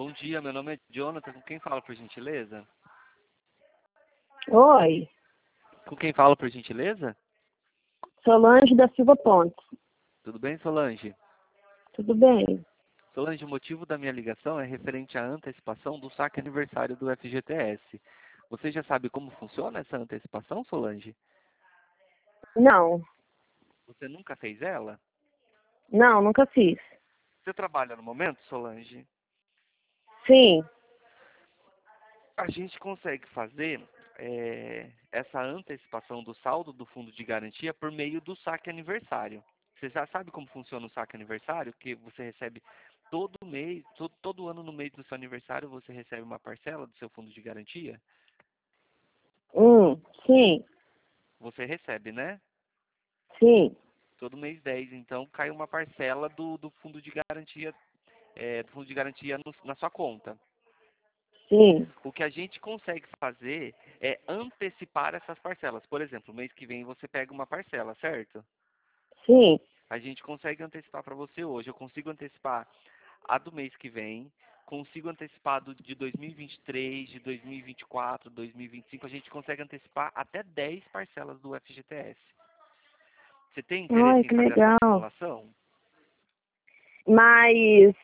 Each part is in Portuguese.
Bom dia, meu nome é Jonathan. Com quem fala, por gentileza? Oi, Com quem fala, por gentileza? Solange da Silva Pontes. Tudo bem, Solange? Tudo bem? Solange, o motivo da minha ligação é referente à antecipação do saque aniversário do FGTS. Você já sabe como funciona essa antecipação, Solange? Não, Você nunca fez ela? não, nunca fiz. Você trabalha no momento, Solange? Sim. A gente consegue fazer essa antecipação do saldo do fundo de garantia por meio do saque aniversário. Você já sabe como funciona o saque aniversário? Que você recebe todo mês, todo ano no mês do seu aniversário, você recebe uma parcela do seu fundo de garantia? Sim, Você recebe, né? sim, Todo mês 10, então cai uma parcela do fundo de garantia, na sua conta. sim. O que a gente consegue fazer é antecipar essas parcelas. Por exemplo, mês que vem você pega uma parcela, certo? Sim. A gente consegue antecipar para você hoje. Eu consigo antecipar a do mês que vem, consigo antecipar de 2023, de 2024, 2025. A gente consegue antecipar até 10 parcelas do FGTS. Você tem Ai, interesse em que fazer essa legal. simulação? Mas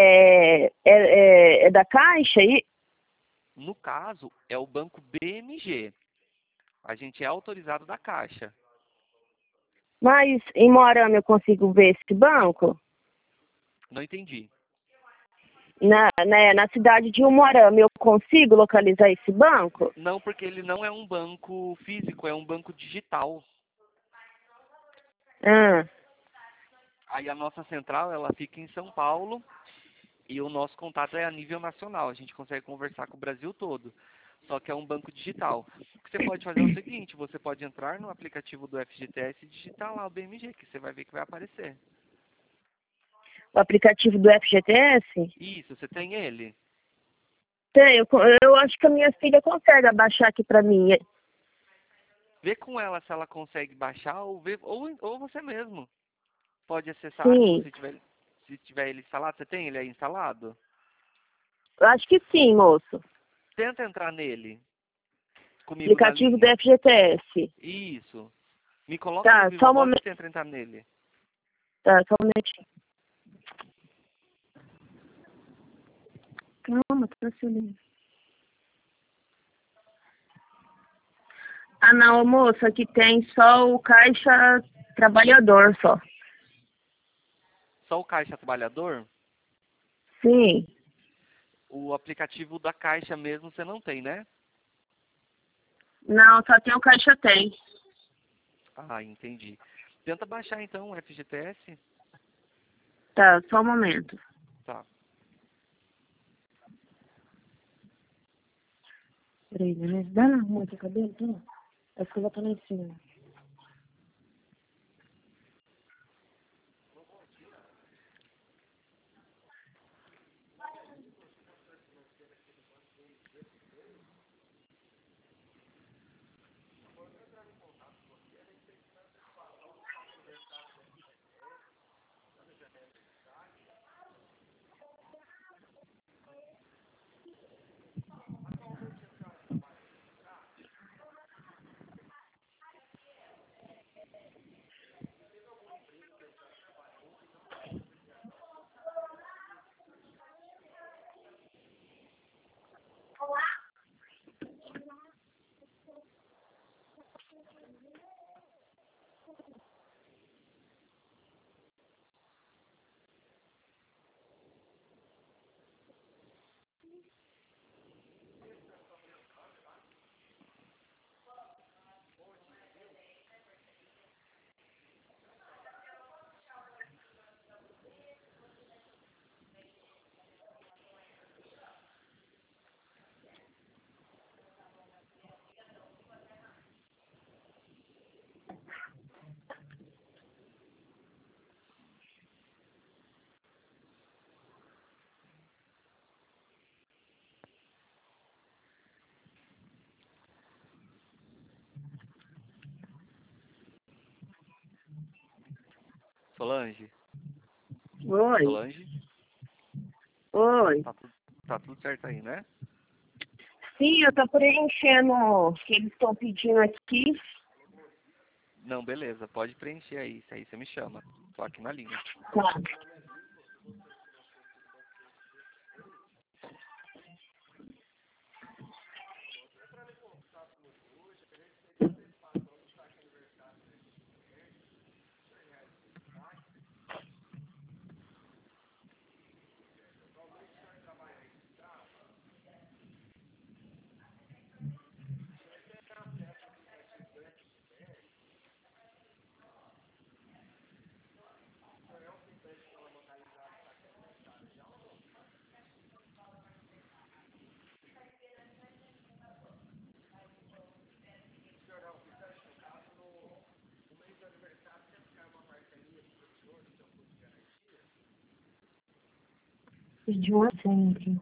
é da Caixa aí? No caso, é o banco BMG. A gente é autorizado da Caixa. Mas em Moarama eu consigo ver esse banco? Não entendi. Na cidade de Umuarama eu consigo localizar esse banco? Não, porque ele não é um banco físico, é um banco digital. Ah, Aí a nossa central, ela fica em São Paulo e o nosso contato é a nível nacional. A gente consegue conversar com o Brasil todo. Só que é um banco digital. O que você pode fazer é o seguinte, você pode entrar no aplicativo do FGTS e digitar lá o BMG, que você vai ver que vai aparecer. o aplicativo do FGTS? Isso, você tem ele? Tenho. Eu acho que a minha filha consegue abaixar aqui pra mim. Vê com ela se ela consegue baixar ou você mesmo pode acessar se Sim, você tiver, se tiver ele instalado. Você tem ele aí instalado? eu acho que sim, moço. Tenta entrar nele, comigo na Aplicativo do linha. FGTS. Isso. Me coloca no Tá, viva só um voz e momento. tenta entrar nele. Tá, só um momentinho. Calma, transferindo. Ah, não, moço, aqui tem só o Caixa Trabalhador, só. Só o Caixa Trabalhador? Sim. O aplicativo da Caixa mesmo você não tem, né? Não, só tem o Caixa Tem. Ah, entendi. Tenta baixar então o FGTS. Tá, só um momento. Tá. Peraí, né? Dá na rua teu cabelo, tá? A escova tá lá em cima. Solange? Oi, Solange? oi. Tá tudo, Tá tudo certo aí, né? Sim, eu tô preenchendo o que eles estão pedindo aqui. Não, beleza. Pode preencher aí. Isso aí você me chama. Tô aqui na linha. Tá. Pedi uma sempre.